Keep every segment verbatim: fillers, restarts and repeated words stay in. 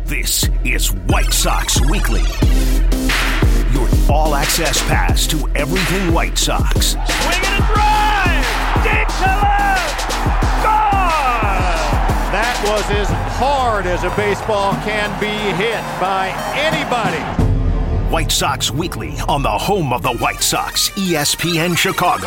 This is White Sox Weekly, your all-access pass to everything White Sox. Swing and a drive! Deep to left! Gone! That was as hard as a baseball can be hit by anybody. White Sox Weekly on the home of the White Sox, E S P N Chicago.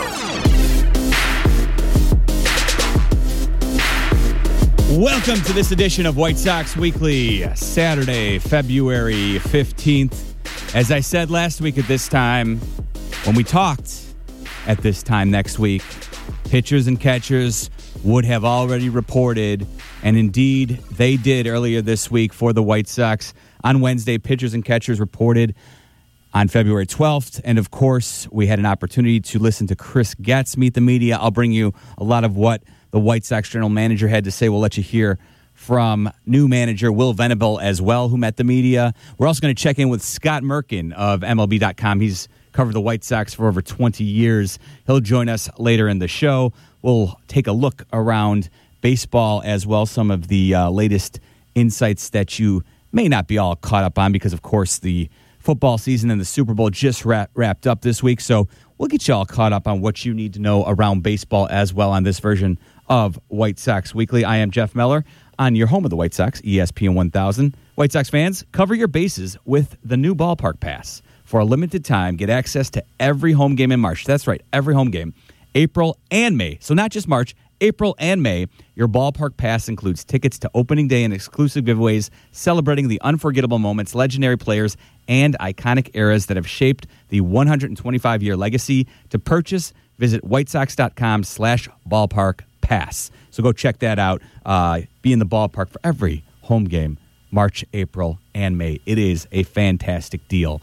Welcome to this edition of White Sox Weekly, Saturday, February fifteenth. As I said last week at this time, when we talked at this time next week, pitchers and catchers would have already reported, and indeed they did earlier this week for the White Sox. On Wednesday, pitchers and catchers reported on February twelfth, and of course, we had an opportunity to listen to Chris Getz meet the media. I'll bring you a lot of what the White Sox general manager had to say. We'll let you hear from new manager Will Venable as well, who met the media. We're also going to check in with Scott Merkin of M L B dot com. He's covered the White Sox for over twenty years. He'll join us later in the show. We'll take a look around baseball as well, some of the uh, latest insights that you may not be all caught up on because, of course, the football season and the Super Bowl just wrap, wrapped up this week. So we'll get you all caught up on what you need to know around baseball as well on this version of White Sox Weekly. I am Jeff Meller on your home of the White Sox, E S P N one thousand. White Sox fans, cover your bases with the new Ballpark Pass. For a limited time, get access to every home game in March. That's right, every home game, April and May. So not just March, April and May. Your Ballpark Pass includes tickets to opening day and exclusive giveaways celebrating the unforgettable moments, legendary players, and iconic eras that have shaped the one hundred twenty-five year legacy. To purchase, visit whitesox.com slash ballpark pass. So go check that out. Uh, be in the ballpark for every home game, March, April, and May. It is a fantastic deal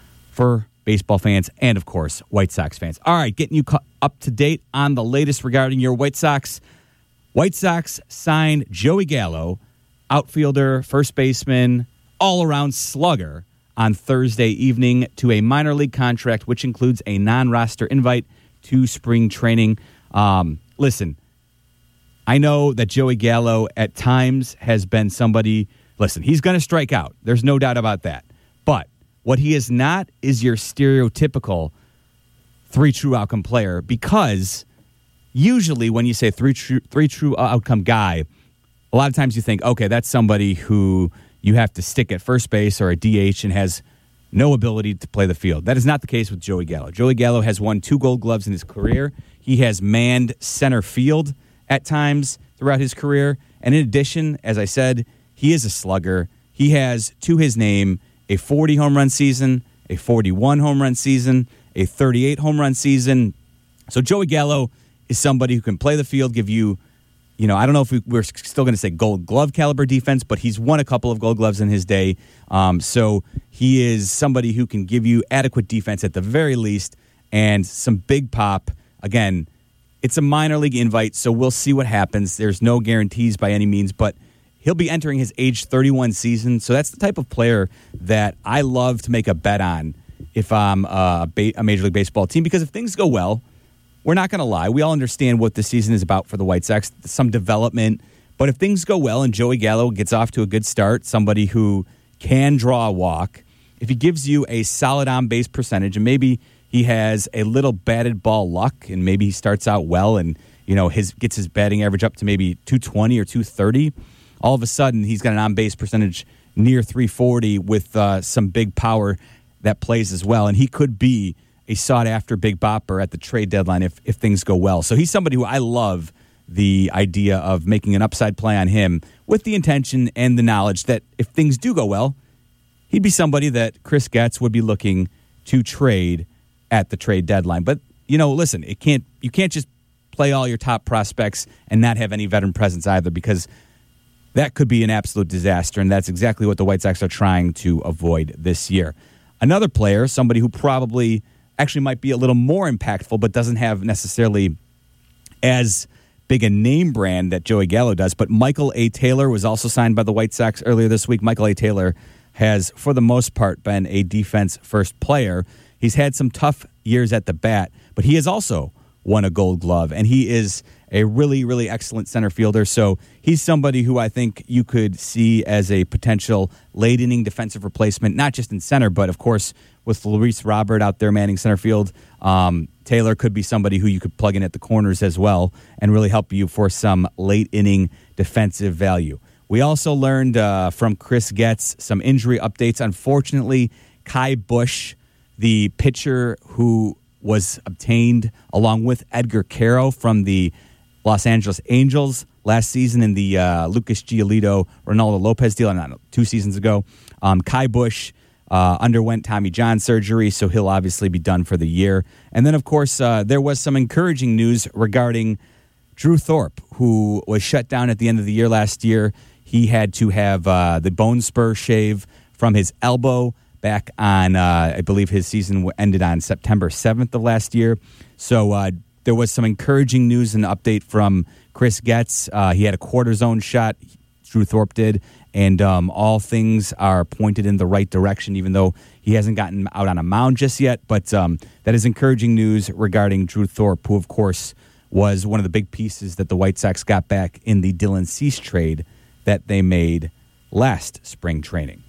for baseball fans and, of course, White Sox fans. All right, getting you cu- up to date on the latest regarding your White Sox. White Sox signed Joey Gallo, outfielder, first baseman, all-around slugger, on Thursday evening to a minor league contract, which includes a non-roster invite to spring training. Um, listen, I know that Joey Gallo at times has been somebody, listen, he's going to strike out. There's no doubt about that. But what he is not is your stereotypical three true outcome player, because usually when you say three true, three true outcome guy, a lot of times you think, okay, that's somebody who you have to stick at first base or a D H and has no ability to play the field. That is not the case with Joey Gallo. Joey Gallo has won two Gold Gloves in his career. He has manned center field at times throughout his career. And in addition, as I said, he is a slugger. He has to his name a forty home run season, a forty-one home run season, a thirty-eight home run season. So Joey Gallo is somebody who can play the field, give you, you know, I don't know if we, we're still going to say Gold Glove caliber defense, but he's won a couple of Gold Gloves in his day. Um, so he is somebody who can give you adequate defense at the very least and some big pop. Again, it's a minor league invite, so we'll see what happens. There's no guarantees by any means, but he'll be entering his age thirty-one season. So that's the type of player that I love to make a bet on if I'm a, a Major League Baseball team, because if things go well, we're not going to lie. We all understand what the season is about for the White Sox, some development. But if things go well and Joey Gallo gets off to a good start, somebody who can draw a walk, if he gives you a solid on-base percentage, and maybe he has a little batted ball luck, and maybe he starts out well and, you know, his gets his batting average up to maybe two twenty or two thirty, all of a sudden he's got an on-base percentage near three forty with uh, some big power that plays as well. And he could be a sought-after big bopper at the trade deadline if, if things go well. So he's somebody who I love the idea of making an upside play on him with the intention and the knowledge that if things do go well, he'd be somebody that Chris Getz would be looking to trade at the trade deadline. But, you know, listen, it can't you can't just play all your top prospects and not have any veteran presence either, because that could be an absolute disaster, and that's exactly what the White Sox are trying to avoid this year. Another player, somebody who probably actually might be a little more impactful but doesn't have necessarily as big a name brand that Joey Gallo does, but Michael A. Taylor was also signed by the White Sox earlier this week. Michael A. Taylor has, for the most part, been a defense-first player. He's had some tough years at the bat, but he has also won a Gold Glove. And he is a really, really excellent center fielder. So he's somebody who I think you could see as a potential late-inning defensive replacement, not just in center, but, of course, with Luis Robert out there manning center field. Um, Taylor could be somebody who you could plug in at the corners as well and really help you for some late-inning defensive value. We also learned uh, from Chris Getz some injury updates. Unfortunately, Kai Bush, the pitcher who was obtained along with Edgar Caro from the Los Angeles Angels last season in the uh, Lucas Giolito, Ronaldo Lopez deal, not two seasons ago. Um, Kai Bush uh, underwent Tommy John surgery, so he'll obviously be done for the year. And then, of course, uh, there was some encouraging news regarding Drew Thorpe, who was shut down at the end of the year last year. He had to have uh, the bone spur shave from his elbow back on, uh, I believe his season ended on September seventh of last year. So uh, there was some encouraging news and update from Chris Getz. Uh, he had a cortisone shot, Drew Thorpe did, and um, all things are pointed in the right direction, even though he hasn't gotten out on a mound just yet. But um, that is encouraging news regarding Drew Thorpe, who, of course, was one of the big pieces that the White Sox got back in the Dylan Cease trade that they made last spring training.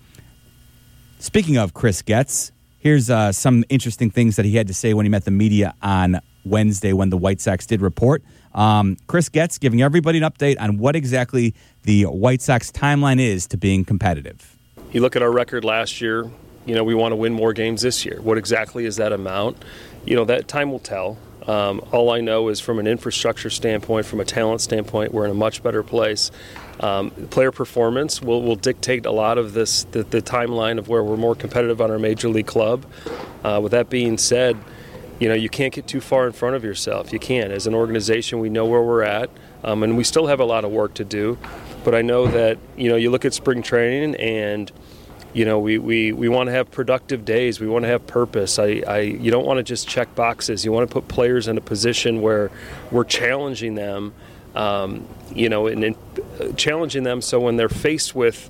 Speaking of Chris Getz, here's uh, some interesting things that he had to say when he met the media on Wednesday when the White Sox did report. Um, Chris Getz giving everybody an update on what exactly the White Sox timeline is to being competitive. You look at our record last year, you know, we want to win more games this year. What exactly is that amount? You know, that time will tell. Um, all I know is from an infrastructure standpoint, from a talent standpoint, we're in a much better place. Um, player performance will, will dictate a lot of this, the, the timeline of where we're more competitive on our major league club. Uh, with that being said, you know, you can't get too far in front of yourself. You can't. As an organization, we know where we're at, um, and we still have a lot of work to do. But I know that, you know, you look at spring training and, you know, we, we, we want to have productive days. We want to have purpose. I, I you don't want to just check boxes. You want to put players in a position where we're challenging them, um, you know, and, and challenging them so when they're faced with,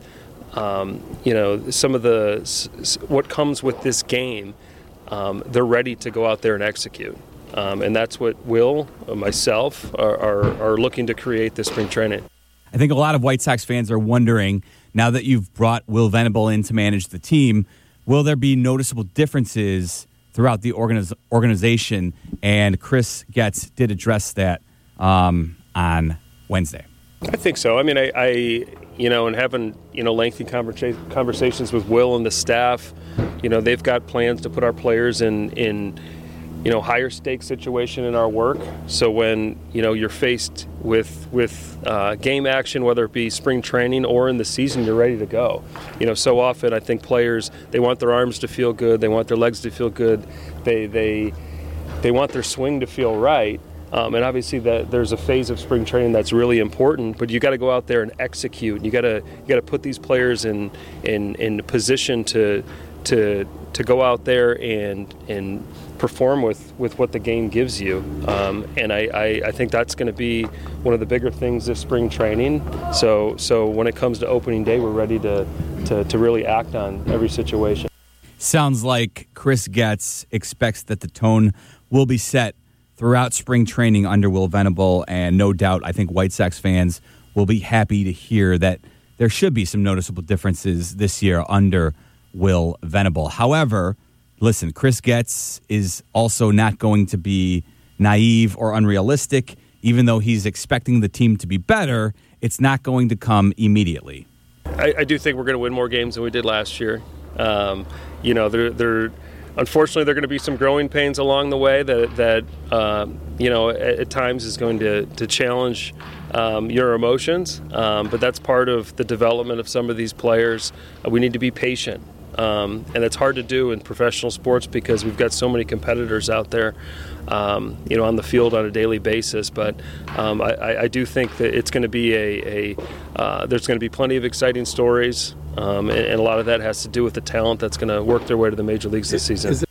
um, you know, some of the what comes with this game, um, they're ready to go out there and execute. Um, and that's what Will, uh, myself, are, are, are looking to create this spring training. I think a lot of White Sox fans are wondering, now that you've brought Will Venable in to manage the team, will there be noticeable differences throughout the organiz- organization? And Chris Getz did address that um, on Wednesday. I think so. I mean, I, I you know, and having, you know, lengthy conversa- conversations with Will and the staff, you know, they've got plans to put our players in, in you know, higher stakes situation in our work. So when, you know, you're faced with with uh, game action, whether it be spring training or in the season, you're ready to go. You know, so often I think players, they want their arms to feel good, they want their legs to feel good, they they they want their swing to feel right. Um, and obviously that there's a phase of spring training that's really important, but you got to go out there and execute. You got to you got to put these players in in in position to to to go out there and and perform with, with what the game gives you. Um, and I, I, I think that's going to be one of the bigger things this spring training. So so when it comes to opening day, we're ready to, to, to really act on every situation. Sounds like Chris Getz expects that the tone will be set throughout spring training under Will Venable, and no doubt I think White Sox fans will be happy to hear that there should be some noticeable differences this year under Will Venable. However, listen, Chris Getz is also not going to be naive or unrealistic. Even though he's expecting the team to be better, it's not going to come immediately. I, I do think we're going to win more games than we did last year. Um, you know, they're, they're unfortunately there are going to be some growing pains along the way that that um, you know at, at times is going to to challenge um, your emotions. Um, but that's part of the development of some of these players. Uh, we need to be patient. Um, and it's hard to do in professional sports because we've got so many competitors out there, um, you know, on the field on a daily basis. But um, I, I do think that it's going to be a, a uh, there's going to be plenty of exciting stories, um, and, and a lot of that has to do with the talent that's going to work their way to the major leagues this season.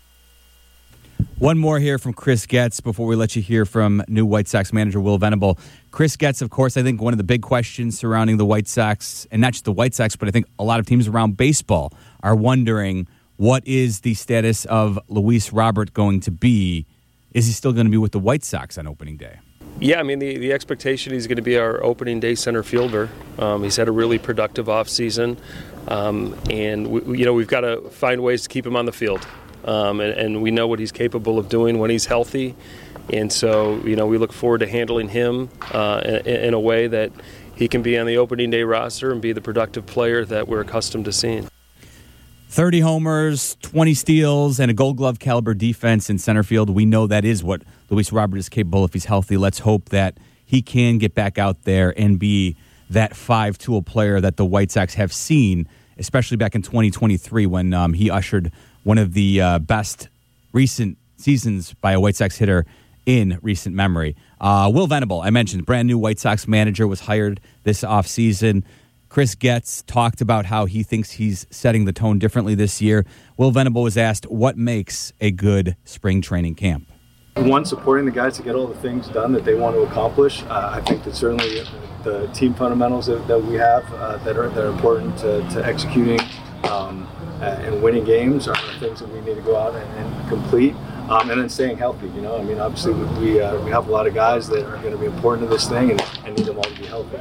One more here from Chris Getz before we let you hear from new White Sox manager Will Venable. Chris Getz, of course, I think one of the big questions surrounding the White Sox, and not just the White Sox, but I think a lot of teams around baseball are wondering what is the status of Luis Robert going to be is he still going to be with the White Sox on opening day? Yeah, I mean, the, the expectation he's going to be our opening day center fielder. Um, he's had a really productive offseason, um, and, we, you know, we've got to find ways to keep him on the field. Um, and, and we know what he's capable of doing when he's healthy. And so, you know, we look forward to handling him uh, in, in a way that he can be on the opening day roster and be the productive player that we're accustomed to seeing. thirty homers, twenty steals, and a Gold Glove caliber defense in center field. We know that is what Luis Robert is capable if he's healthy. Let's hope that he can get back out there and be that five-tool player that the White Sox have seen, especially back in twenty twenty-three when um, he ushered one of the uh, best recent seasons by a White Sox hitter in recent memory. Uh, Will Venable, I mentioned, brand new White Sox manager, was hired this offseason. Chris Getz talked about how he thinks he's setting the tone differently this year. Will Venable was asked what makes a good spring training camp. One, supporting the guys to get all the things done that they want to accomplish. Uh, I think that certainly the team fundamentals that, that we have uh, that are that are important to, to executing um, uh, and winning games are things that we need to go out and, and complete. Um, and then staying healthy, you know. I mean, obviously we uh, we have a lot of guys that are going to be important to this thing, and, and need them all to be healthy.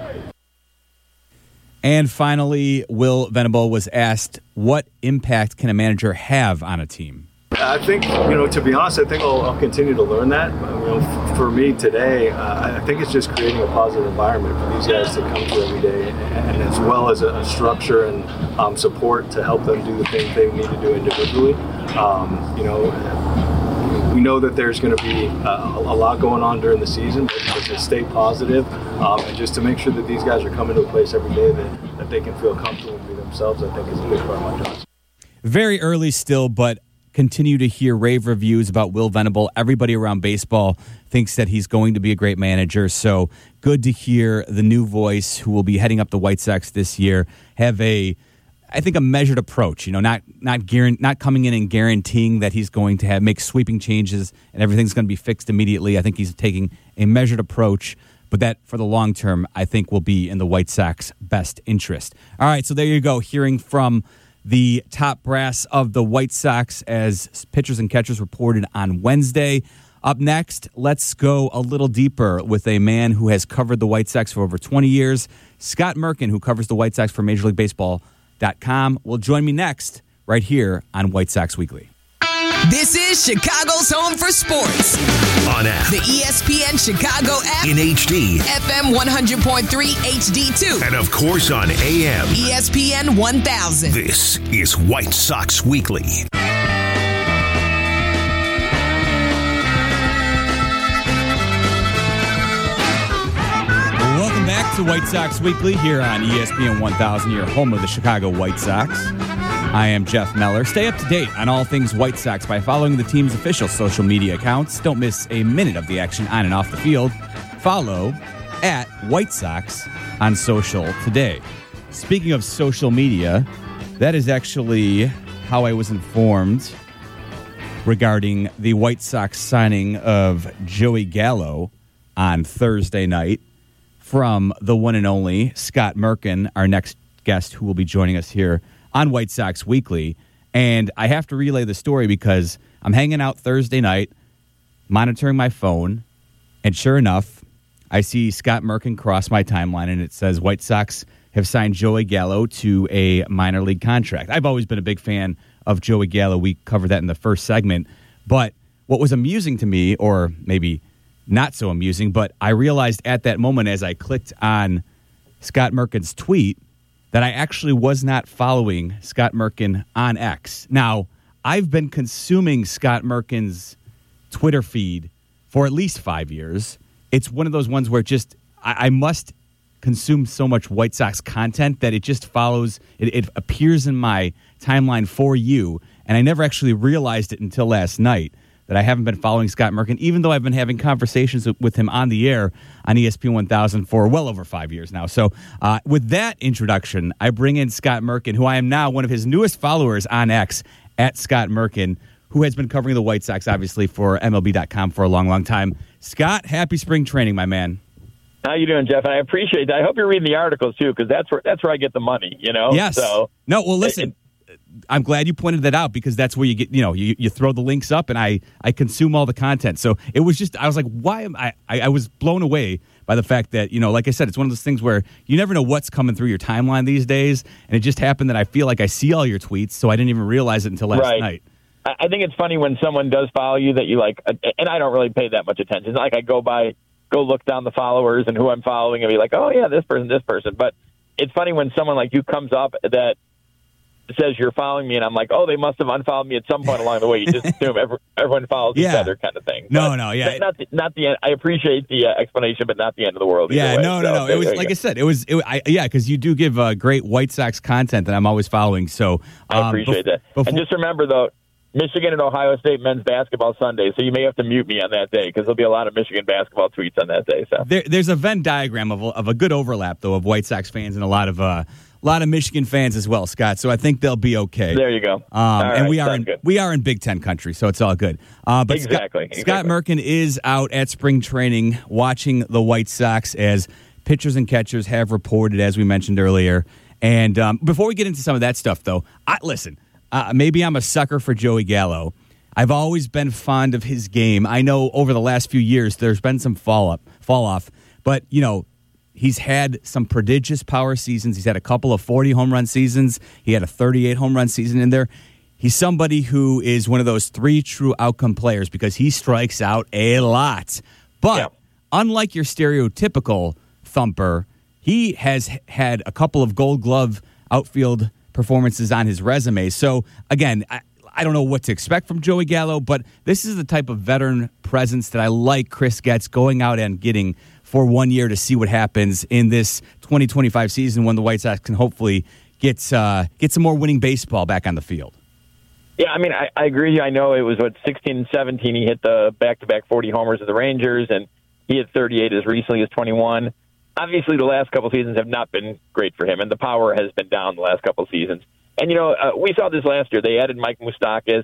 And finally, Will Venable was asked, what impact can a manager have on a team? I think, you know, to be honest, I think I'll, I'll continue to learn that. You know, f- for me today, uh, I think it's just creating a positive environment for these guys to come to every day, and, and as well as a, a structure and um, support to help them do the things they need to do individually. Um, you know. We know that there's going to be uh, a lot going on during the season, but to stay positive um, and just to make sure that these guys are coming to a place every day that, that they can feel comfortable and be themselves, I think is a big part of my job. Very early still, but continue to hear rave reviews about Will Venable. Everybody around baseball thinks that he's going to be a great manager, so good to hear the new voice who will be heading up the White Sox this year have a I think a measured approach, you know, not not guarant- not coming in and guaranteeing that he's going to have make sweeping changes and everything's going to be fixed immediately. I think he's taking a measured approach, but that for the long term, I think will be in the White Sox best interest. All right, so there you go, hearing from the top brass of the White Sox as pitchers and catchers reported on Wednesday. Up next, let's go a little deeper with a man who has covered the White Sox for over twenty years, Scott Merkin, who covers the White Sox for Major League Baseball. Dot com will join me next right here on White Sox Weekly. This is Chicago's home for sports. On app. The E S P N Chicago app. In H D. F M one hundred point three H D two. And of course on A M. E S P N one thousand. This is White Sox Weekly. Welcome back to White Sox Weekly here on E S P N one thousand, your home of the Chicago White Sox. I am Jeff Meller. Stay up to date on all things White Sox by following the team's official social media accounts. Don't miss a minute of the action on and off the field. Follow at White Sox on social today. Speaking of social media, that is actually how I was informed regarding the White Sox signing of Joey Gallo on Thursday night from the one and only Scott Merkin, our next guest who will be joining us here on White Sox Weekly. And I have to relay the story because I'm hanging out Thursday night, monitoring my phone, and sure enough, I see Scott Merkin cross my timeline, and it says White Sox have signed Joey Gallo to a minor league contract. I've always been a big fan of Joey Gallo. We covered that in the first segment. But what was amusing to me, or maybe not so amusing, but I realized at that moment as I clicked on Scott Merkin's tweet that I actually was not following Scott Merkin on X. Now, I've been consuming Scott Merkin's Twitter feed for at least five years. It's one of those ones where just I, I must consume so much White Sox content that it just follows, it, it appears in my timeline for you, and I never actually realized it until last night that I haven't been following Scott Merkin, even though I've been having conversations with him on the air on E S P N one thousand for well over five years now. So uh, with that introduction, I bring in Scott Merkin, who I am now one of his newest followers on X, at Scott Merkin, who has been covering the White Sox, obviously, for M L B dot com for a long, long time. Scott, happy spring training, my man. How you doing, Jeff? I appreciate that. I hope you're reading the articles, too, because that's where that's where I get the money, you know? Yes. So, no, well, listen. It, I'm glad you pointed that out because that's where you get, you know, you, you throw the links up and I, I consume all the content. So it was just, I was like, why am I, I, I was blown away by the fact that, you know, like I said, it's one of those things where you never know what's coming through your timeline these days. And it just happened that I feel like I see all your tweets, so I didn't even realize it until last right. night. I think it's funny when someone does follow you that you like, and I don't really pay that much attention. It's not like I go by, go look down the followers and who I'm following and be like, oh yeah, this person, this person. But it's funny when someone like you comes up that says you're following me, and I'm like, oh, they must have unfollowed me at some point along the way. You just assume every, everyone follows yeah. each other, kind of thing. No, but, no, yeah, not the, not the end. I appreciate the uh, explanation, but not the end of the world. Yeah, way. no, no, so, no. It was like go. I said, it was, it, I, yeah, because you do give uh, great White Sox content that I'm always following. So um, I appreciate bef- that. Before- and just remember, though, Michigan and Ohio State men's basketball Sunday, so you may have to mute me on that day because there'll be a lot of Michigan basketball tweets on that day. So there, there's a Venn diagram of, of a good overlap, though, of White Sox fans and a lot of uh, a lot of Michigan fans as well, Scott. So I think they'll be okay. There you go. Um, all and right, we are in good. we are in Big Ten country, so it's all good. Uh, but exactly. Scott, exactly. Scott Merkin is out at spring training watching the White Sox as pitchers and catchers have reported, as we mentioned earlier. And um, before we get into some of that stuff, though, I, listen, uh, maybe I'm a sucker for Joey Gallo. I've always been fond of his game. I know over the last few years there's been some fall up, fall off, but you know he's had some prodigious power seasons. He's had a couple of forty home run seasons. He had a thirty-eight home run season in there. He's somebody who is one of those three true outcome players because he strikes out a lot. But yeah. unlike your stereotypical thumper, he has had a couple of Gold Glove outfield performances on his resume. So again, I, I don't know what to expect from Joey Gallo, but this is the type of veteran presence that I like Chris Getz going out and getting for one year to see what happens in this twenty twenty-five season when the White Sox can hopefully get uh, get some more winning baseball back on the field. Yeah, I mean, I, I agree. I know it was, what, sixteen and seventeen, he hit the back-to-back forty homers of the Rangers, and he hit thirty-eight as recently as twenty-one. Obviously, the last couple seasons have not been great for him, and the power has been down the last couple seasons. And, you know, uh, we saw this last year. They added Mike Moustakas,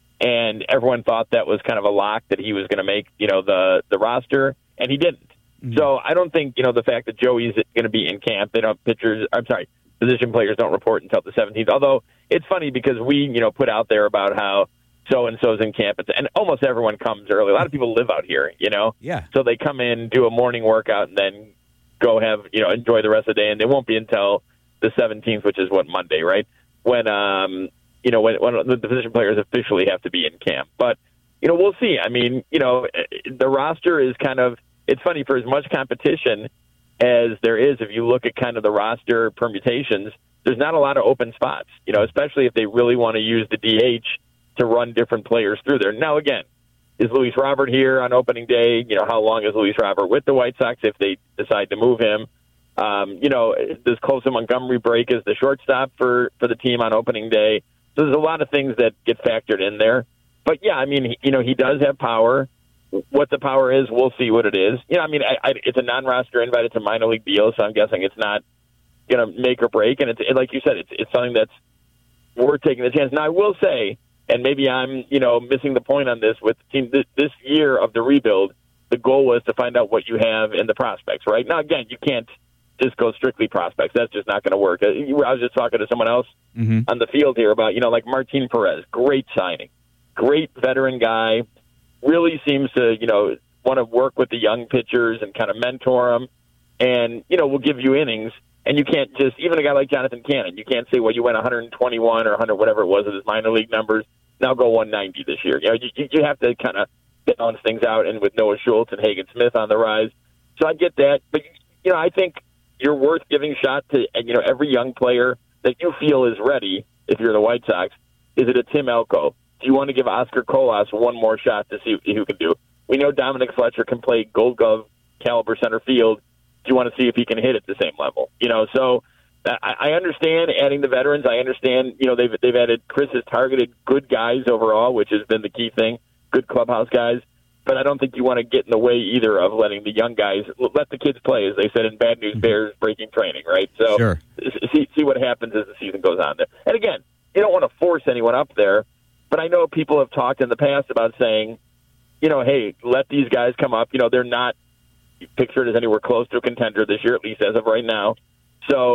and everyone thought that was kind of a lock that he was going to make, you know, the, the roster, and he didn't. Mm-hmm. So I don't think, you know, the fact that Joey's going to be in camp, they don't pitchers, I'm sorry, position players don't report until the seventeenth. Although it's funny because we, you know, put out there about how so-and-so's in camp, and almost everyone comes early. A lot of people live out here, you know? Yeah. So they come in, do a morning workout, and then go have, you know, enjoy the rest of the day, and they won't be until the seventeenth, which is what, Monday, right? When, um, you know, when, when the position players officially have to be in camp. But, you know, we'll see. I mean, you know, the roster is kind of, it's funny, for as much competition as there is, if you look at kind of the roster permutations, there's not a lot of open spots, you know, especially if they really want to use the D H to run different players through there. Now, again, is Luis Robert here on opening day? You know, how long is Luis Robert with the White Sox if they decide to move him? Um, you know, does Colson Montgomery break as the shortstop for, for the team on opening day? So there's a lot of things that get factored in there. But, yeah, I mean, he, you know, he does have power. What the power is, we'll see what it is. You know, I mean, I, I, it's a non-roster invite. It's a minor league deal, so I'm guessing it's not going to make or break. And it's it, like you said, it's it's something that's worth taking the chance. Now, I will say, and maybe I'm, you know, missing the point on this with the team, this, this year of the rebuild, the goal was to find out what you have in the prospects, right? Now, again, you can't just go strictly prospects. That's just not going to work. I was just talking to someone else mm-hmm. on the field here about, you know, like Martin Perez, great signing, great veteran guy, really seems to, you know, want to work with the young pitchers and kind of mentor them, and, you know, will give you innings. And you can't just, even a guy like Jonathan Cannon, you can't say, well, you went one hundred twenty-one or one hundred, whatever it was of his minor league numbers, now go one ninety this year. You know, you, you have to kind of balance things out, and with Noah Schultz and Hagen Smith on the rise. So I get that. But, you know, I think you're worth giving a shot to, you know, every young player that you feel is ready, if you're the White Sox. Is it a Tim Elko? Do you want to give Oscar Colas one more shot to see who can do? We know Dominic Fletcher can play Gold Glove caliber center field. Do you want to see if he can hit at the same level? You know, so I, I understand adding the veterans. I understand, you know, they've they've added, Chris has targeted good guys overall, which has been the key thing, good clubhouse guys. But I don't think you want to get in the way either of letting the young guys, let the kids play, as they said in Bad News Bears, breaking training, right? So sure. see, see what happens as the season goes on there. And again, you don't want to force anyone up there, but I know people have talked in the past about saying, you know, hey, let these guys come up. You know, they're not pictured as anywhere close to a contender this year, at least as of right now. So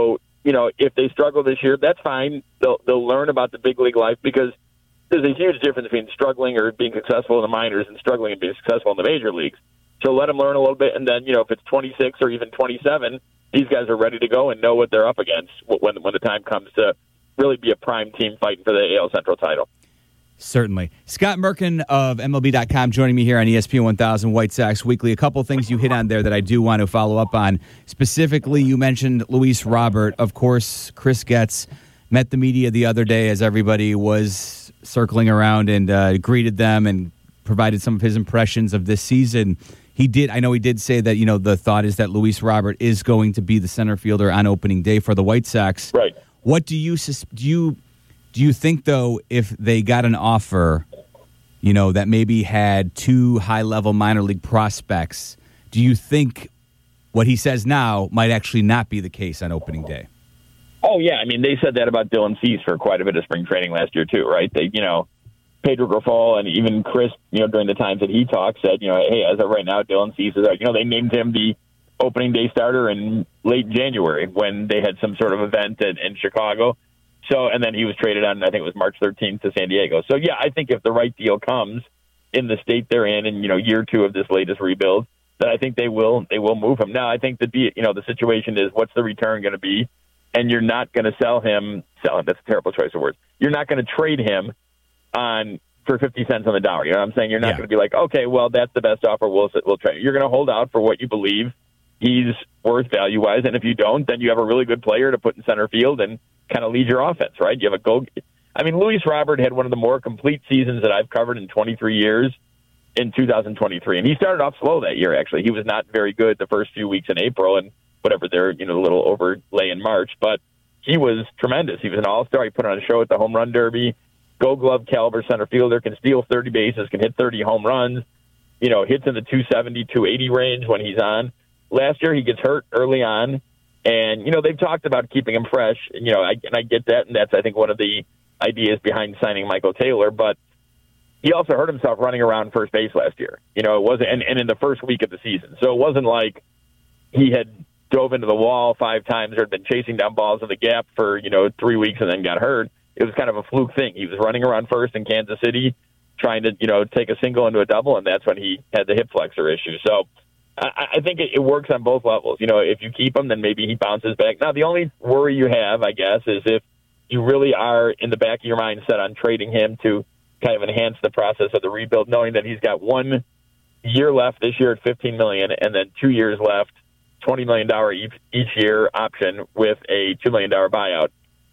you know, if they struggle this year, that's fine. They'll they'll learn about the big league life, because there's a huge difference between struggling or being successful in the minors and struggling and being successful in the major leagues. So let them learn a little bit, and then, you know, if it's twenty-six or even twenty-seven, these guys are ready to go and know what they're up against when when the time comes to really be a prime team fighting for the A L Central title. Certainly. Scott Merkin of M L B dot com joining me here on E S P N one thousand White Sox Weekly. A couple things you hit on there that I do want to follow up on. Specifically, you mentioned Luis Robert. Of course, Chris Getz met the media the other day as everybody was circling around and uh, greeted them and provided some of his impressions of this season. He did. I know he did say that, you know, the thought is that Luis Robert is going to be the center fielder on opening day for the White Sox. Right. What do you do you do you think, though, if they got an offer, you know, that maybe had two high-level minor league prospects, do you think what he says now might actually not be the case on opening day? Oh, yeah. I mean, they said that about Dylan Cease for quite a bit of spring training last year, too, right? They, you know, Pedro Grifol and even Chris, you know, during the times that he talked, said, you know, hey, as of right now, Dylan Cease is, you know, they named him the opening day starter in late January when they had some sort of event in, in Chicago. So, and then he was traded on, I think it was March thirteenth to San Diego. So, yeah, I think if the right deal comes in the state they're in, in, you know, year two of this latest rebuild, then I think they will, they will move him. Now, I think that the, you know, the situation is, what's the return going to be? And you're not going to sell him, sell him, that's a terrible choice of words. You're not going to trade him on for fifty cents on the dollar. You know what I'm saying? You're not yeah. going to be like, okay, well, that's the best offer. We'll, we'll trade. You're going to hold out for what you believe he's worth value-wise. And if you don't, then you have a really good player to put in center field and kind of lead your offense, right? You have a go. I mean, Luis Robert had one of the more complete seasons that I've covered in twenty-three years in two thousand twenty-three. And he started off slow that year, actually. He was not very good the first few weeks in April and whatever their, you know, little overlay in March. But he was tremendous. He was an all-star. He put on a show at the Home Run Derby. Gold Glove caliber center fielder, can steal thirty bases, can hit thirty home runs, you know, hits in the two seventy, two eighty range when he's on. Last year, he gets hurt early on. And, you know, they've talked about keeping him fresh, you know, I, and I get that, and that's, I think, one of the ideas behind signing Michael Taylor. But he also hurt himself running around first base last year. You know, it wasn't, and, and in the first week of the season. So it wasn't like he had dove into the wall five times or had been chasing down balls in the gap for, you know, three weeks and then got hurt. It was kind of a fluke thing. He was running around first in Kansas City trying to, you know, take a single into a double, and that's when he had the hip flexor issue. So I, I think it, it works on both levels. You know, if you keep him, then maybe he bounces back. Now, the only worry you have, I guess, is if you really are in the back of your mind set on trading him to kind of enhance the process of the rebuild, knowing that he's got one year left this year at fifteen million dollars and then two years left, twenty million dollars each, each year option with a two million dollars buyout.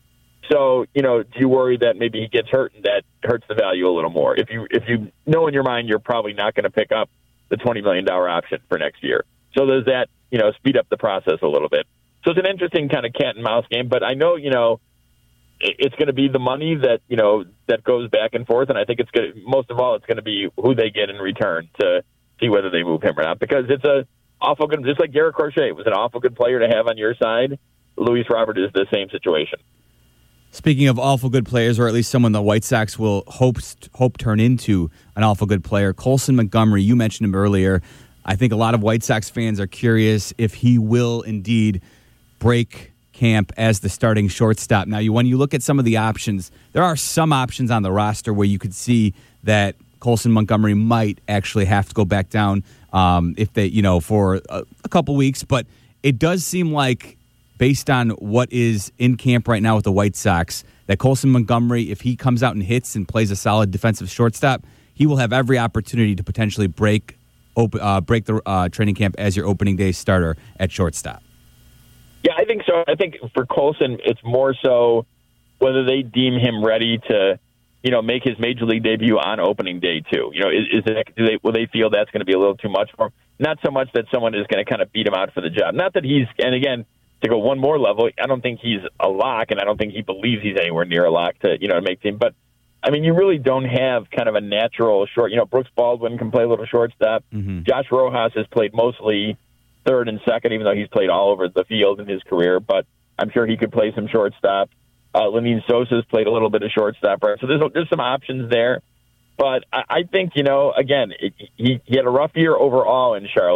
So, you know, do you worry that maybe he gets hurt and that hurts the value a little more? If you if you know in your mind you're probably not going to pick up the twenty million dollars option for next year. So does that, you know, speed up the process a little bit? So it's an interesting kind of cat and mouse game, but I know, you know, it's going to be the money that, you know, that goes back and forth. And I think it's going to, most of all, it's going to be who they get in return to see whether they move him or not, because it's a awful good, just like Garrett Crochet was an awful good player to have on your side. Luis Robert is the same situation. Speaking of awful good players, or at least someone the White Sox will hope hope turn into an awful good player, Colson Montgomery, you mentioned him earlier. I think a lot of White Sox fans are curious if he will indeed break camp as the starting shortstop. Now, you, when you look at some of the options, there are some options on the roster where you could see that Colson Montgomery might actually have to go back down um, if they, you know, for a, a couple weeks. But it does seem like, based on what is in camp right now with the White Sox, that Colson Montgomery, if he comes out and hits and plays a solid defensive shortstop, he will have every opportunity to potentially break op- uh, break the uh, training camp as your opening day starter at shortstop. Yeah, I think so. I think for Colson, it's more so whether they deem him ready to, you know, make his major league debut on opening day too. You know, is, is it, do they, will they feel that's going to be a little too much for him? Not so much that someone is going to kind of beat him out for the job. Not that he's, and again, to go one more level, I don't think he's a lock, and I don't think he believes he's anywhere near a lock to, you know, to make team. But, I mean, you really don't have kind of a natural short. You know, Brooks Baldwin can play a little shortstop. Mm-hmm. Josh Rojas has played mostly third and second, even though he's played all over the field in his career. But I'm sure he could play some shortstop. Uh, Lenyn Sosa's played a little bit of shortstop, right? So there's there's some options there. But I, I think, you know, again, it, he, he had a rough year overall in Charlotte.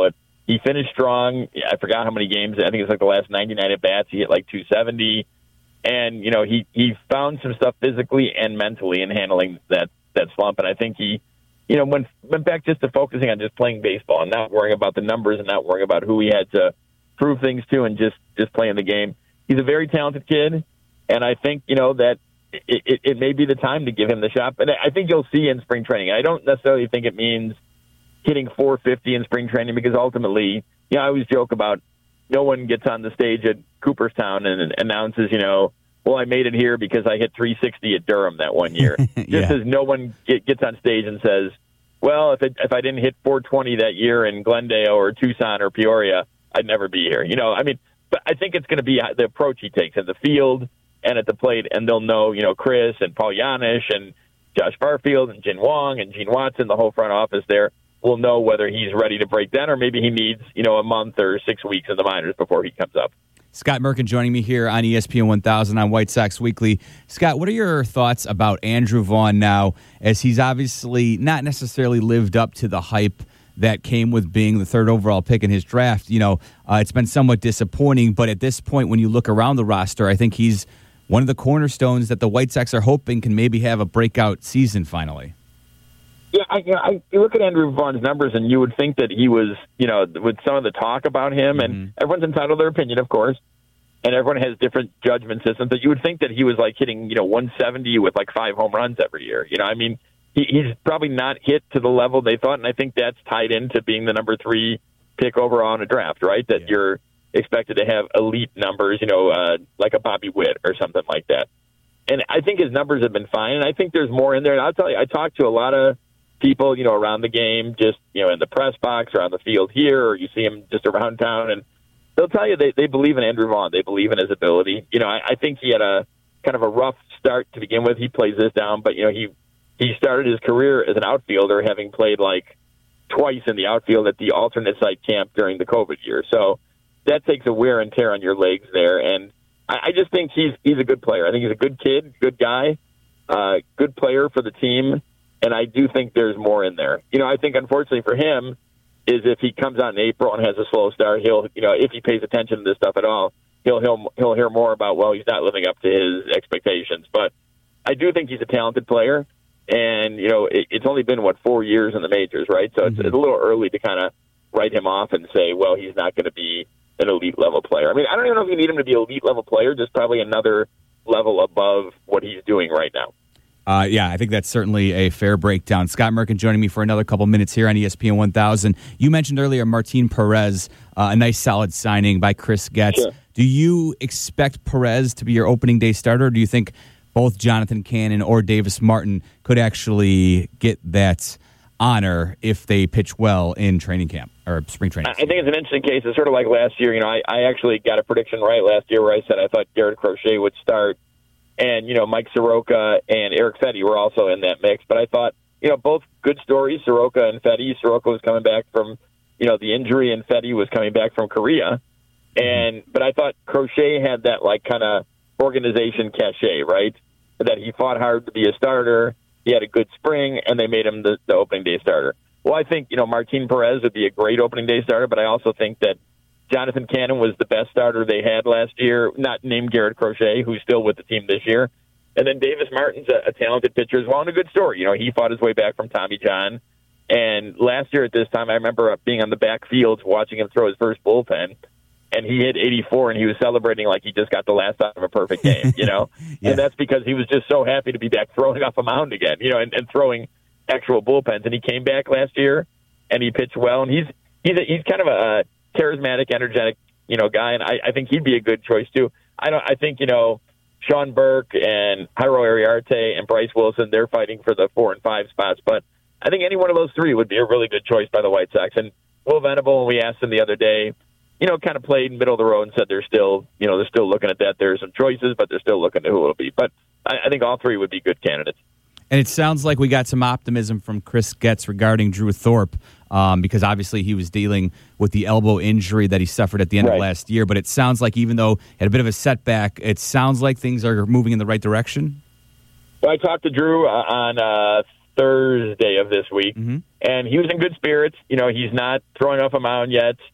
He finished strong. I forgot how many games. I think it's like the last ninety-nine at bats. He hit like two seventy. And, you know, he, he found some stuff physically and mentally in handling that, that slump. And I think he, you know, went, went back just to focusing on just playing baseball and not worrying about the numbers and not worrying about who he had to prove things to and just, just playing the game. He's a very talented kid. And I think, you know, that it, it, it may be the time to give him the shot. But I think you'll see in spring training. I don't necessarily think it means hitting four fifty in spring training because ultimately, you know, I always joke about no one gets on the stage at Cooperstown and announces, you know, well, I made it here because I hit three sixty at Durham that one year. Just yeah. as no one get, gets on stage and says, well, if it, if I didn't hit four twenty that year in Glendale or Tucson or Peoria, I'd never be here. You know, I mean, but I think it's going to be the approach he takes at the field and at the plate, and they'll know, you know, Chris and Paul Yanish and Josh Barfield and Jin Wong and Gene Watson, the whole front office there, will know whether he's ready to break then or maybe he needs, you know, a month or six weeks in the minors before he comes up. Scott Merkin joining me here on E S P N one thousand on White Sox Weekly. Scott, what are your thoughts about Andrew Vaughn now, as he's obviously not necessarily lived up to the hype that came with being the third overall pick in his draft? You know, uh, it's been somewhat disappointing, but at this point, when you look around the roster, I think he's one of the cornerstones that the White Sox are hoping can maybe have a breakout season finally. Yeah, I, you know, I you look at Andrew Vaughn's numbers, and you would think that he was, you know, with some of the talk about him, and mm-hmm. everyone's entitled to their opinion, of course, and everyone has different judgment systems, but you would think that he was, like, hitting, you know, one seventy with, like, five home runs every year. You know, I mean, he, he's probably not hit to the level they thought, and I think that's tied into being the number three pick overall in a draft, right, that yeah. you're expected to have elite numbers, you know, uh, like a Bobby Witt or something like that. And I think his numbers have been fine, and I think there's more in there. And I'll tell you, I talked to a lot of people, you know, around the game, just, you know, in the press box or on the field here, or you see them just around town, and they'll tell you they, they believe in Andrew Vaughn. They believe in his ability. You know, I, I think he had a kind of a rough start to begin with. He plays this down, but, you know, he, he started his career as an outfielder, having played like twice in the outfield at the alternate site camp during the COVID year. So that takes a wear and tear on your legs there. And I, I just think he's, he's a good player. I think he's a good kid, good guy, uh, good player for the team. And I do think there's more in there. You know, I think unfortunately for him is if he comes out in April and has a slow start, he'll, you know, if he pays attention to this stuff at all, he'll he'll he'll hear more about, well, he's not living up to his expectations. But I do think he's a talented player, and you know, it, it's only been what four years in the majors, right? So mm-hmm. it's, it's a little early to kind of write him off and say, well, he's not going to be an elite level player. I mean, I don't even know if you need him to be an elite level player, just probably another level above what he's doing right now. Uh, yeah, I think that's certainly a fair breakdown. Scott Merkin joining me for another couple minutes here on E S P N one thousand. You mentioned earlier Martin Perez, uh, a nice solid signing by Chris Getz. Sure. Do you expect Perez to be your opening day starter, or do you think both Jonathan Cannon or Davis Martin could actually get that honor if they pitch well in training camp or spring training? I think it's an interesting case. It's sort of like last year. You know, I, I actually got a prediction right last year where I said I thought Garrett Crochet would start. And, you know, Mike Soroka and Eric Fetty were also in that mix. But I thought, you know, both good stories, Soroka and Fetty. Soroka was coming back from, you know, the injury, and Fetty was coming back from Korea. And but I thought Crochet had that, like, kind of organization cachet, right? That he fought hard to be a starter. He had a good spring, and they made him the, the opening day starter. Well, I think, you know, Martin Perez would be a great opening day starter, but I also think that Jonathan Cannon was the best starter they had last year, not named Garrett Crochet, who's still with the team this year. And then Davis Martin's a, a talented pitcher as well, and a good story. You know, he fought his way back from Tommy John. And last year at this time, I remember being on the back fields watching him throw his first bullpen, and he hit eighty-four, and he was celebrating like he just got the last out of a perfect game, you know? yeah. And that's because he was just so happy to be back throwing off a mound again, you know, and, and throwing actual bullpens. And he came back last year, and he pitched well, and he's he's a, he's kind of a charismatic, energetic, you know, guy, and I, I think he'd be a good choice too. I don't. I think you know, Sean Burke and Jairo Ariarte and Bryce Wilson, they're fighting for the four and five spots, but I think any one of those three would be a really good choice by the White Sox. And Will Venable, when we asked him the other day, you know, kind of played middle of the road and said they're still, you know, they're still looking at that. There's some choices, but they're still looking at who it'll be. But I, I think all three would be good candidates. And it sounds like we got some optimism from Chris Getz regarding Drew Thorpe, um, because obviously he was dealing with the elbow injury that he suffered at the end right. of last year. But it sounds like even though he had a bit of a setback, it sounds like things are moving in the right direction. Well, I talked to Drew uh, on uh, Thursday of this week, mm-hmm. and he was in good spirits. You know, he's not throwing off a mound yet.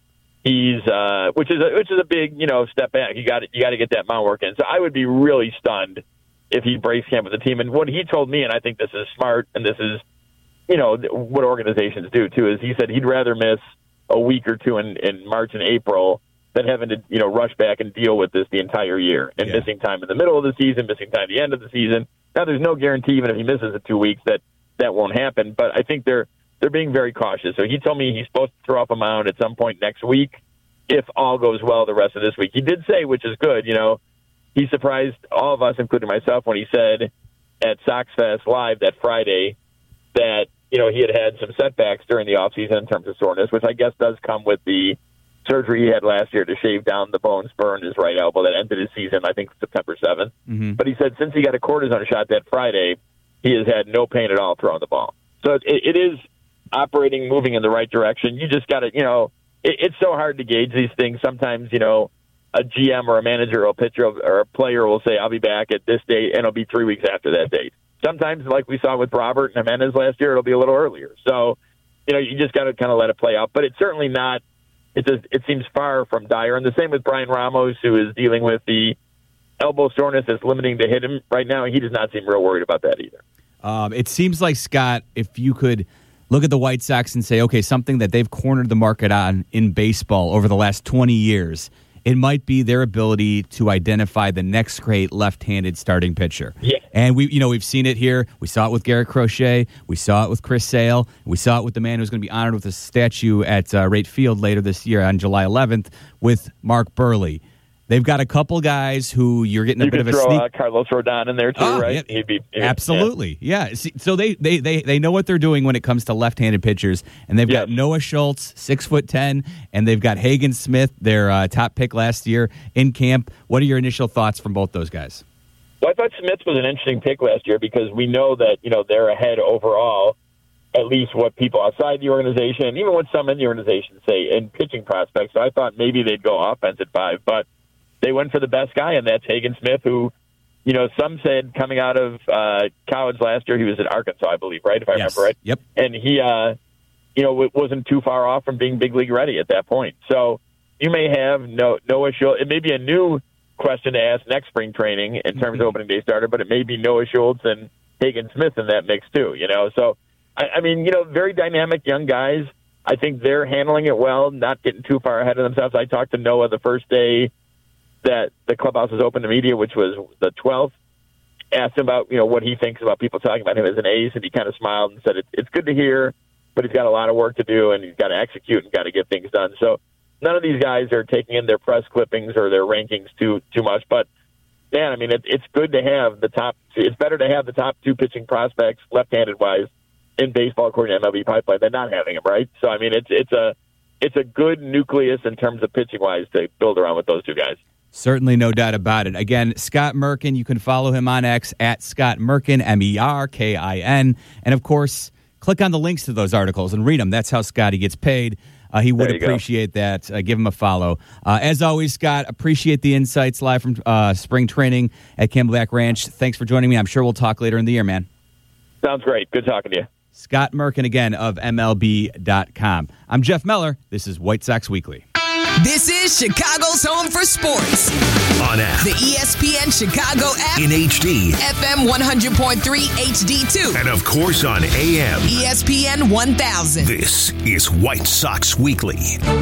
He's uh, which is a, which is a big you know step back. You got you got to get that mound work in. So I would be really stunned if he breaks camp with the team. And what he told me, and I think this is smart, and this is you know what organizations do too, is he said he'd rather miss a week or two in, in March and April than having to you know rush back and deal with this the entire year and yeah. missing time in the middle of the season, missing time at the end of the season. Now there's no guarantee even if he misses it two weeks that that won't happen. But I think they're they're being very cautious. So he told me he's supposed to throw up a mound at some point next week if all goes well the rest of this week. He did say, which is good, you know, he surprised all of us, including myself, when he said at Sox Fest Live that Friday that, you know, he had had some setbacks during the offseason in terms of soreness, which I guess does come with the surgery he had last year to shave down the bone spur in his right elbow that ended his season, I think, September seventh. Mm-hmm. But he said since he got a cortisone shot that Friday, he has had no pain at all throwing the ball. So it, it is operating, moving in the right direction. You just got to, you know, it, it's so hard to gauge these things. Sometimes, you know, a G M or a manager or a pitcher or a player will say, I'll be back at this date, and it'll be three weeks after that date. Sometimes, like we saw with Robert and Jimenez last year, it'll be a little earlier. So, you know, you just got to kind of let it play out. But it's certainly not, it, just, it seems far from dire. And the same with Brian Ramos, who is dealing with the elbow soreness that's limiting to hit him right now. He does not seem real worried about that either. Um, it seems like, Scott, if you could look at the White Sox and say, okay, something that they've cornered the market on in baseball over the last twenty years, it might be their ability to identify the next great left-handed starting pitcher. Yeah. And we, you know, we've seen it here. We saw it with Garrett Crochet. We saw it with Chris Sale. We saw it with the man who's going to be honored with a statue at uh, Rate Field later this year on July eleventh with Mark Burley. They've got a couple guys who you're getting a you bit of a throw, sneak. Uh, Carlos Rodon in there too, oh, right? Yeah, He'd be, he'd, absolutely, yeah. yeah. See, so they, they they they know what they're doing when it comes to left-handed pitchers, and they've yes. got Noah Schultz, six foot ten, and they've got Hagen Smith, their uh, top pick last year in camp. What are your initial thoughts from both those guys? Well, I thought Smith was an interesting pick last year because we know that you know they're ahead overall. At least what people outside the organization, even what some in the organization say in pitching prospects. So I thought maybe they'd go offense at five, but they went for the best guy, and that's Hagen Smith, who, you know, some said coming out of uh, college last year, he was at Arkansas, I believe, right, if I yes. remember right? Yep. And he, uh, you know, wasn't too far off from being big league ready at that point. So you may have no, Noah Schultz. It may be a new question to ask next spring training in terms of opening day starter, but it may be Noah Schultz and Hagen Smith in that mix too, you know. So, I, I mean, you know, very dynamic young guys. I think they're handling it well, not getting too far ahead of themselves. I talked to Noah the first day that the clubhouse was open to media, which was the twelfth, asked him about, you know, what he thinks about people talking about him as an ace, and he kind of smiled and said, it, it's good to hear, but he's got a lot of work to do, and he's got to execute and got to get things done. So none of these guys are taking in their press clippings or their rankings too too much, but, man, I mean, it, it's good to have the top – it's better to have the top two pitching prospects, left-handed-wise, in baseball according to M L B Pipeline than not having them, right? So, I mean, it's it's a it's a good nucleus in terms of pitching-wise to build around with those two guys. Certainly, no doubt about it. Again, Scott Merkin, you can follow him on X at Scott Merkin, M E R K I N. And, of course, click on the links to those articles and read them. That's how Scotty gets paid. Uh, he would appreciate go. that. Uh, give him a follow. Uh, as always, Scott, appreciate the insights live from uh, spring training at Camelback Ranch. Thanks for joining me. I'm sure we'll talk later in the year, man. Sounds great. Good talking to you. Scott Merkin, again, of M L B dot com. I'm Jeff Meller. This is White Sox Weekly. This is Chicago's home for sports. On app. The E S P N Chicago app. In H D. F M one hundred point three H D two. And, of course, on A M. E S P N one thousand. This is White Sox Weekly.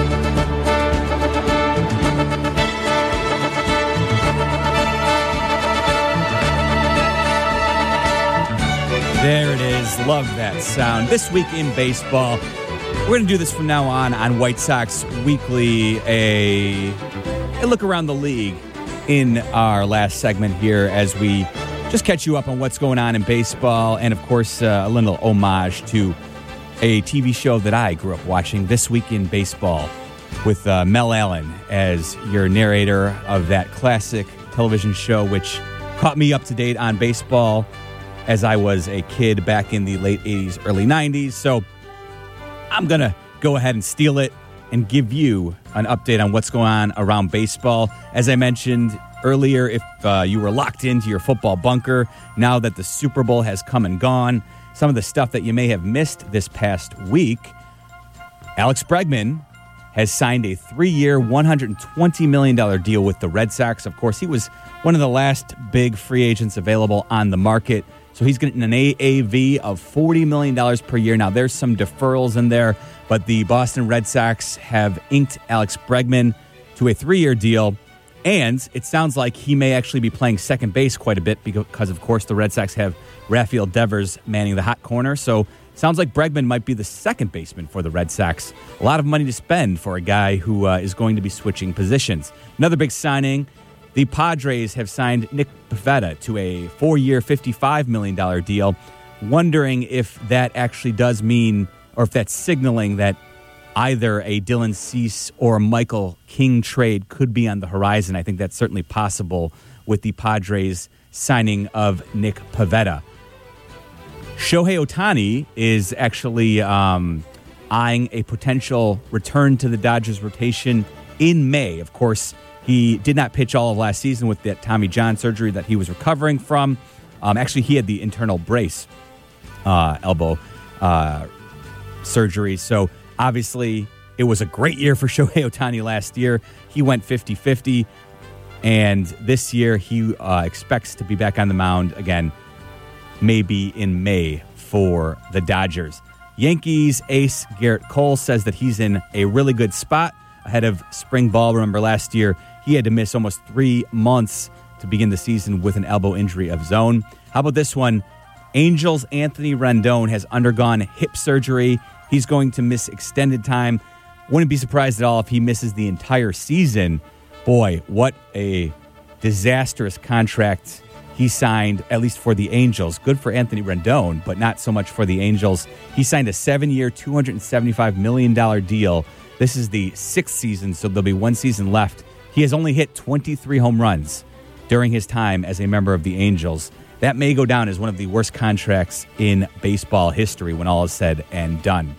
There it is. Love that sound. This week in baseball, we're going to do this from now on on White Sox Weekly, a, a look around the league in our last segment here as we just catch you up on what's going on in baseball and, of course, uh, a little homage to a T V show that I grew up watching, This Week in Baseball, with uh, Mel Allen as your narrator of that classic television show, which caught me up to date on baseball as I was a kid back in the late eighties, early nineties. So I'm going to go ahead and steal it and give you an update on what's going on around baseball. As I mentioned earlier, if uh, you were locked into your football bunker, now that the Super Bowl has come and gone, some of the stuff that you may have missed this past week, Alex Bregman has signed a three-year, one hundred twenty million dollars deal with the Red Sox. Of course, he was one of the last big free agents available on the market. So he's getting an A A V of forty million dollars per year. Now, there's some deferrals in there, but the Boston Red Sox have inked Alex Bregman to a three-year deal. And it sounds like he may actually be playing second base quite a bit because, of course, the Red Sox have Rafael Devers manning the hot corner. So sounds like Bregman might be the second baseman for the Red Sox. A lot of money to spend for a guy who uh, is going to be switching positions. Another big signing, the Padres have signed Nick Pivetta to a four-year, fifty-five million dollars deal. Wondering if that actually does mean, or if that's signaling that either a Dylan Cease or a Michael King trade could be on the horizon. I think that's certainly possible with the Padres signing of Nick Pivetta. Shohei Ohtani is actually um, eyeing a potential return to the Dodgers rotation in May. Of course, he did not pitch all of last season with that Tommy John surgery that he was recovering from. Um, actually, he had the internal brace uh, elbow uh, surgery. So obviously, it was a great year for Shohei Ohtani last year. He went fifty-fifty, and this year he uh, expects to be back on the mound again, maybe in May for the Dodgers. Yankees ace Garrett Cole says that he's in a really good spot ahead of spring ball. Remember, last year he had to miss almost three months to begin the season with an elbow injury of his own. How about this one? Angels' Anthony Rendon has undergone hip surgery. He's going to miss extended time. Wouldn't be surprised at all if he misses the entire season. Boy, what a disastrous contract he signed, at least for the Angels. Good for Anthony Rendon, but not so much for the Angels. He signed a seven-year, two hundred seventy-five million dollars deal. This is the sixth season, so there'll be one season left. He has only hit twenty-three home runs during his time as a member of the Angels. That may go down as one of the worst contracts in baseball history when all is said and done.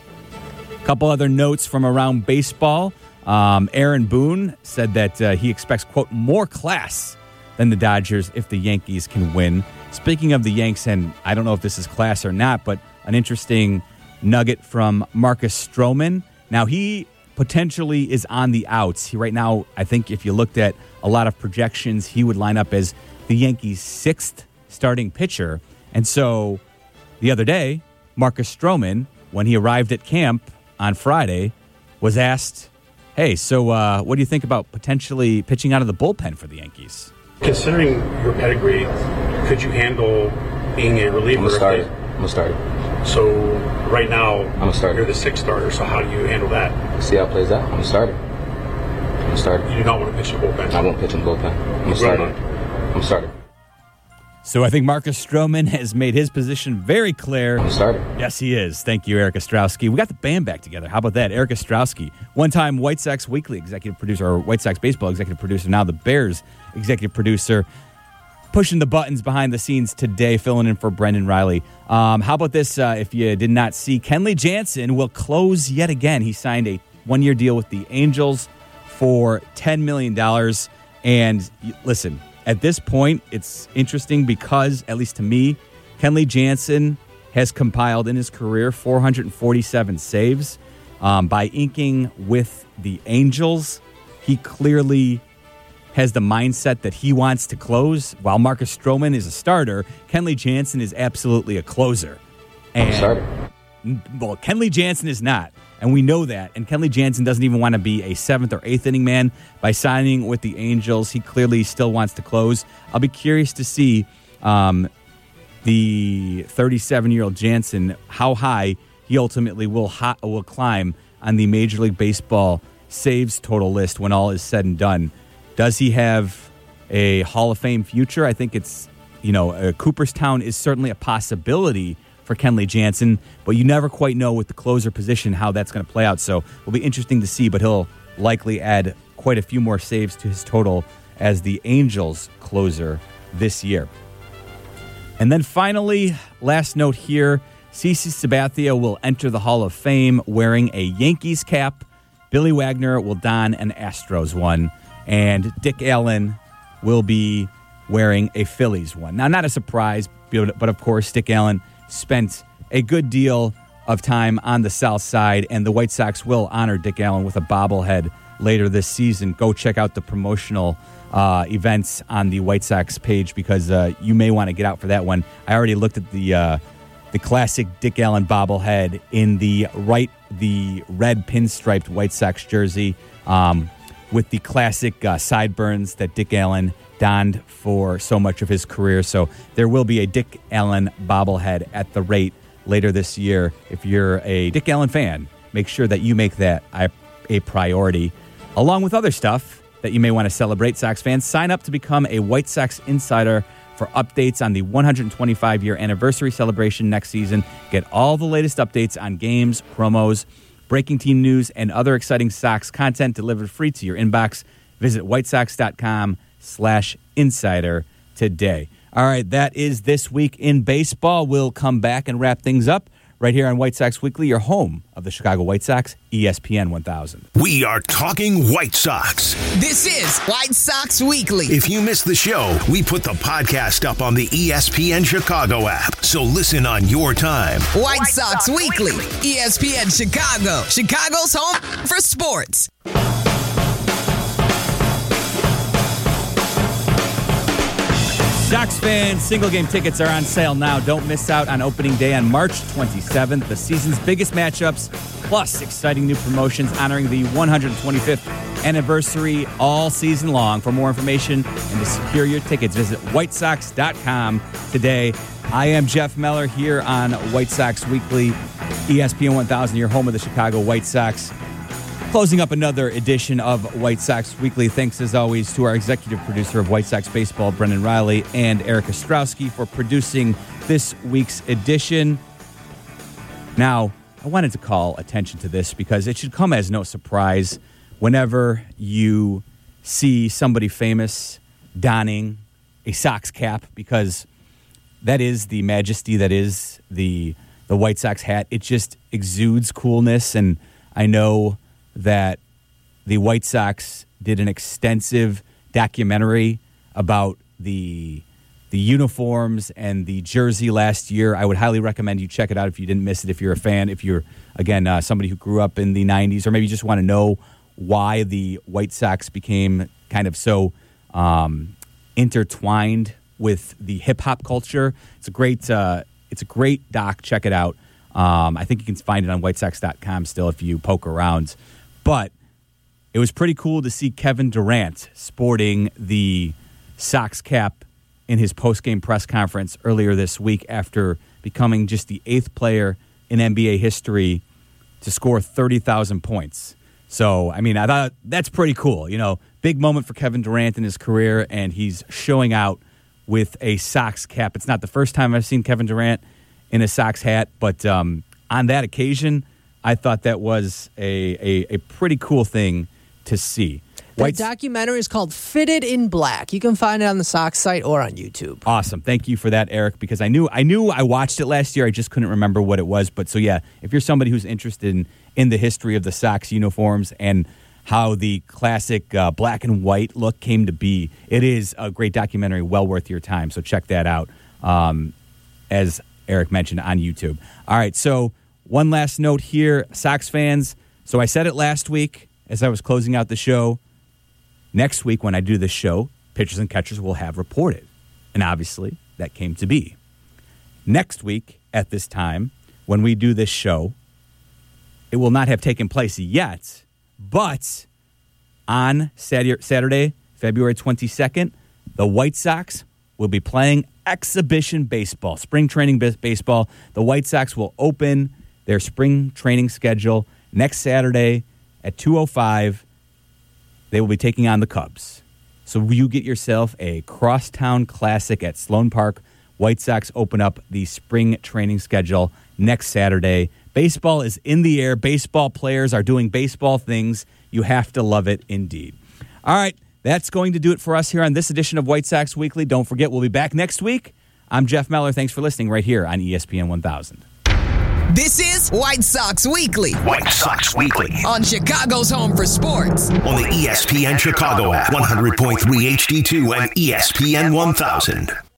A couple other notes from around baseball. Um, Aaron Boone said that uh, he expects, quote, more class than the Dodgers if the Yankees can win. Speaking of the Yanks, and I don't know if this is class or not, but an interesting nugget from Marcus Stroman. Now, he potentially is on the outs. He, right now, I think if you looked at a lot of projections, he would line up as the Yankees' sixth starting pitcher. And so the other day, Marcus Stroman, when he arrived at camp on Friday, was asked, hey, so uh, what do you think about potentially pitching out of the bullpen for the Yankees? Considering your pedigree, could you handle being a reliever? I'm a starter. I'm a starter. So right now, I'm a starter. You're the sixth starter, so how do you handle that? See how it plays out. I'm a starter. I'm a starter. You do not want to pitch in the bullpen? I won't pitch in the bullpen. I'm a starter. I'm a starter. So I think Marcus Stroman has made his position very clear. I'm a starter. Yes, he is. Thank you, Eric Ostrowski. We got the band back together. How about that? Eric Ostrowski, one-time White Sox Weekly executive producer, or White Sox baseball executive producer, now the Bears executive producer, pushing the buttons behind the scenes today, filling in for Brendan Riley. Um, how about this? Uh, if you did not see, Kenley Jansen will close yet again. He signed a one-year deal with the Angels for ten million dollars. And listen, at this point, it's interesting because, at least to me, Kenley Jansen has compiled in his career four hundred forty-seven saves. Um, by inking with the Angels, he clearly has the mindset that he wants to close. While Marcus Stroman is a starter, Kenley Jansen is absolutely a closer. And, I'm a starter. Well, Kenley Jansen is not, and we know that. And Kenley Jansen doesn't even want to be a seventh or eighth inning man. By signing with the Angels, he clearly still wants to close. I'll be curious to see um, the thirty-seven-year-old Jansen, how high he ultimately will ho- will climb on the Major League Baseball saves total list when all is said and done. Does he have a Hall of Fame future? I think it's, you know, uh, Cooperstown is certainly a possibility for Kenley Jansen, but you never quite know with the closer position how that's going to play out. So it'll be interesting to see, but he'll likely add quite a few more saves to his total as the Angels closer this year. And then finally, last note here, CeCe Sabathia will enter the Hall of Fame wearing a Yankees cap. Billy Wagner will don an Astros one. And Dick Allen will be wearing a Phillies one. Now, not a surprise, but of course, Dick Allen spent a good deal of time on the South Side, and the White Sox will honor Dick Allen with a bobblehead later this season. Go check out the promotional uh, events on the White Sox page because uh, you may want to get out for that one. I already looked at the uh, the classic Dick Allen bobblehead in the right, the red pinstriped White Sox jersey um, with the classic uh, sideburns that Dick Allen donned for so much of his career. So there will be a Dick Allen bobblehead at the rate later this year. If you're a Dick Allen fan, make sure that you make that a priority. Along with other stuff that you may want to celebrate, Sox fans, sign up to become a White Sox insider for updates on the one hundred twenty-five year anniversary celebration next season. Get all the latest updates on games, promos, breaking team news, and other exciting Sox content delivered free to your inbox. Visit whitesox.com slash insider today. All right, that is This Week in Baseball. We'll come back and wrap things up right here on White Sox Weekly, your home of the Chicago White Sox, E S P N one thousand. We are talking White Sox. This is White Sox Weekly. If you missed the show, we put the podcast up on the E S P N Chicago app, so listen on your time. White, White Sox, Sox Weekly. Weekly, E S P N Chicago, Chicago's home for sports. Sox fans, single game tickets are on sale now. Don't miss out on opening day on March twenty-seventh. The season's biggest matchups, plus exciting new promotions honoring the one hundred twenty-fifth anniversary all season long. For more information and to secure your tickets, visit white sox dot com today. I am Jeff Meller here on White Sox Weekly, E S P N one thousand, your home of the Chicago White Sox. Closing up another edition of White Sox Weekly. Thanks, as always, to our executive producer of White Sox Baseball, Brendan Riley, and Eric Ostrowski for producing this week's edition. Now, I wanted to call attention to this because it should come as no surprise whenever you see somebody famous donning a Sox cap, because that is the majesty that is the the White Sox hat. It just exudes coolness, and I know that the White Sox did an extensive documentary about the the uniforms and the jersey last year. I would highly recommend you check it out if you didn't miss it, if you're a fan, if you're, again, uh, somebody who grew up in the nineties, or maybe you just want to know why the White Sox became kind of so um, intertwined with the hip-hop culture. It's a great, uh, it's a great doc. Check it out. Um, I think you can find it on white sox dot com still if you poke around. But it was pretty cool to see Kevin Durant sporting the Sox cap in his post-game press conference earlier this week after becoming just the eighth player in N B A history to score thirty thousand points. So, I mean, I thought that's pretty cool. You know, big moment for Kevin Durant in his career, and he's showing out with a Sox cap. It's not the first time I've seen Kevin Durant in a Sox hat, but um, on that occasion, I thought that was a, a, a pretty cool thing to see. The White... documentary is called Fitted in Black. You can find it on the Sox site or on YouTube. Awesome. Thank you for that, Eric, because I knew I knew I watched it last year. I just couldn't remember what it was. But so, yeah, if you're somebody who's interested in, in the history of the Sox uniforms and how the classic uh, black and white look came to be, it is a great documentary, well worth your time. So check that out, um, as Eric mentioned, on YouTube. All right, so one last note here, Sox fans. So I said it last week as I was closing out the show. Next week when I do this show, pitchers and catchers will have reported. And obviously, that came to be. Next week at this time, when we do this show, it will not have taken place yet, but on Saturday, February twenty-second, the White Sox will be playing exhibition baseball, spring training baseball. The White Sox will open their spring training schedule next Saturday at two oh five. They will be taking on the Cubs. So you get yourself a crosstown classic at Sloan Park. White Sox open up the spring training schedule next Saturday. Baseball is in the air. Baseball players are doing baseball things. You have to love it indeed. All right, that's going to do it for us here on this edition of White Sox Weekly. Don't forget, we'll be back next week. I'm Jeff Meller. Thanks for listening right here on E S P N one thousand. This is White Sox Weekly. White Sox Weekly. On Chicago's home for sports. On the E S P N Chicago app, one hundred point three H D two and E S P N one thousand.